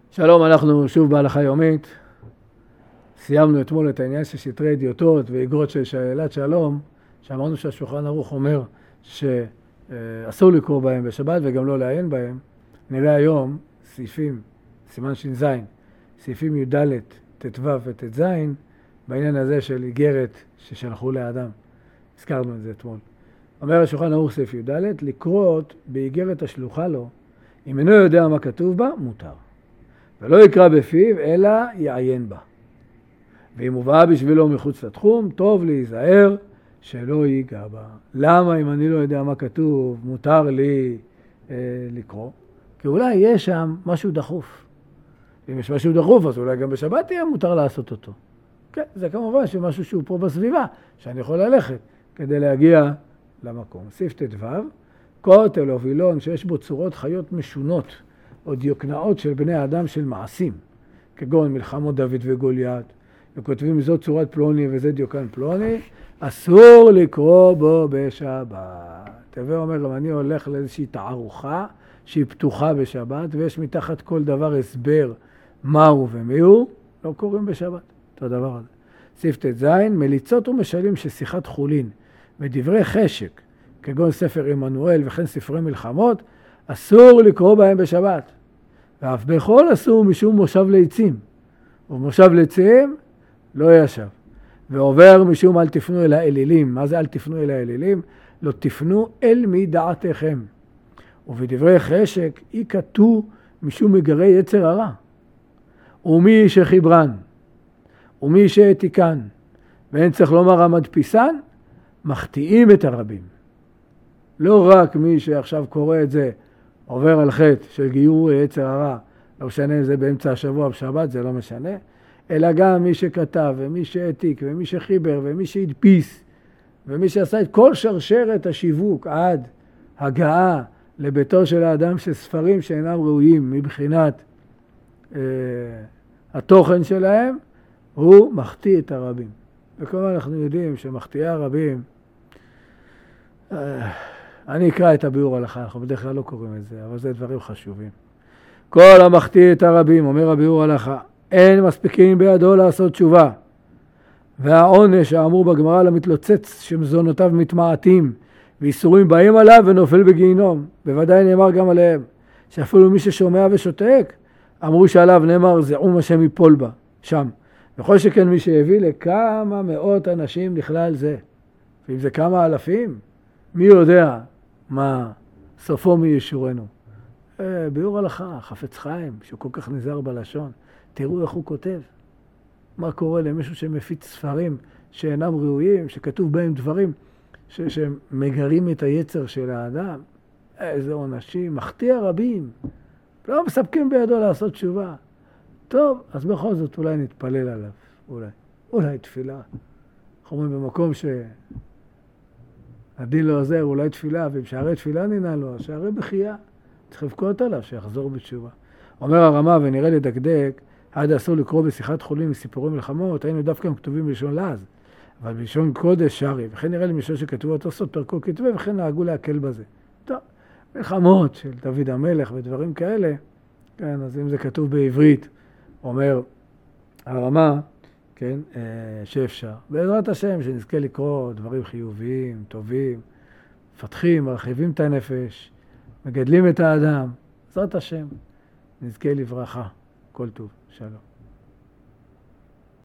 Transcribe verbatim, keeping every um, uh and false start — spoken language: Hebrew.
שלום, אנחנו שוב בהלכה יומית. סיימנו אתמול את העניין של סתרי אדיוטות ואגרות של שאלת שלום, שאמרנו שהשולחן ערוך אומר שאסור לקרוא בהם בשבת וגם לא לעיין בהם. נראה היום סעיפים, סימן ש"ז, סעיפים י"ד, ט"ו וט"ז, בעניין הזה של איגרת ששלחו לאדם. הזכרנו את זה אתמול. אומר השולחן ערוך סעיף י"ד, לקרות באיגרת השלוחה לו, אם אינו יודע מה כתוב בה, מותר. ולא יקרא בפיו, אלא יעיין בה. ואם הובאה בשבילו מחוץ לתחום, טוב להיזהר שלא ייגע בה. למה אם אני לא יודע מה כתוב, מותר לי אה, לקרוא? כי אולי יש שם משהו דחוף. אם יש משהו דחוף, אז אולי גם בשבת יהיה מותר לעשות אותו. כן, זה כמובן שמשהו שהוא פה בסביבה, שאני יכול ללכת כדי להגיע למקום. סעיף ט"ו, כותל או וילון שיש בו צורות חיות משונות, או דיוקנאות של בני האדם של מעשים, כגון מלחמות דוד וגוליית, וכותבים זאת צורת פלוני וזה דיוקן פלוני, אסור לקרוא בו בשבת. תווה אומר, אם אני הולך לאיזושהי תערוכה שהיא פתוחה בשבת, ויש מתחת כל דבר הסבר מהו ומיהו, לא קוראים בשבת. אותו דבר הזה. סעיף ט"ז, מליצות ומשלים של שיחת חולין, ודברי חשק, כגון ספר עמנואל וכן ספרי מלחמות, אסור לקרוא בהם בשבת. ואף בכל אסור משום מושב ליצים. ומושב ליצים לא ישב. ועובר משום אל תפנו אל האלילים. מה זה אל תפנו אל האלילים? לא תפנו אל מדעתכם. ובדברי חשק אי כתוב משום מגרי יצר הרע. ומי שחיברן. ומי שהעתיקן. ואין צריך לומר המדפיסן, מחטיאים את הרבים. לא רק מי שעכשיו קורא את זה, עובר על חטא של גיור יצר הרע, לא משנה אם זה באמצע השבוע בשבת, זה לא משנה, אלא גם מי שכתב ומי שהעתיק ומי שחיבר ומי שהדפיס ומי שעשה את כל שרשרת השיווק עד הגעה לביתו של האדם של ספרים שאינם ראויים מבחינת אה, התוכן שלהם, הוא מחטיא את הרבים. וכמובן אנחנו יודעים שמחטיאי הרבים, אה, אני אקרא את הביאור הלכה, אנחנו בדרך כלל לא קוראים את זה, אבל זה דברים חשובים. כל המחטיא את הרבים, אומר הביאור הלכה, אין מספיקים בידו לעשות תשובה. והעונש האמור בגמרא למתלוצץ שמזונותיו מתמעטים, ואיסורים באים עליו ונופל בגיהינום. בוודאי נאמר גם עליהם, שאפילו מי ששומע ושותק, אמרו שעליו נאמר זעום השם יפול בה, שם. וכל שכן מי שהביא לכמה מאות אנשים לכלל זה. ואם זה כמה אלפים, מי יודע מה סופו מי ישורנו. ביאור הלכה, חפץ חיים, שהוא כל כך נזהר בלשון, תראו איך הוא כותב. מה קורה למישהו שמפיץ ספרים שאינם ראויים, שכתוב בהם דברים ש- שמגרים את היצר של האדם. איזה עונשים, מחטיא רבים. לא מספקים בידו לעשות תשובה. טוב, אז בכל זאת אולי נתפלל עליו. אולי. אולי תפילה. אנחנו אומרים במקום ש... הדין לא עוזר, אולי תפילה, ואם שערי תפילה נינה לו, שערי בחייה, צריך לבכות עליו, שיחזור בתשובה. אומר הרמה, ונראה לדקדק, עד אסור לקרוא בשיחת חולים מסיפורי מלחמות, היינו דווקא הם כתובים בלשון לעז, אבל בלשון קודש שרי, וכן נראה למישהו שכתבו אותו סוד פרקו כתבי, וכן נהגו להקל בזה. טוב, מלחמות של דוד המלך ודברים כאלה, כן, אז אם זה כתוב בעברית, אומר הרמה, כן, שאפשר. בעזרת השם, שנזכה לקרוא דברים חיוביים, טובים, מפתחים, מרחיבים את הנפש, מגדלים את האדם. בעזרת השם, נזכה לברכה. כל טוב. שלום.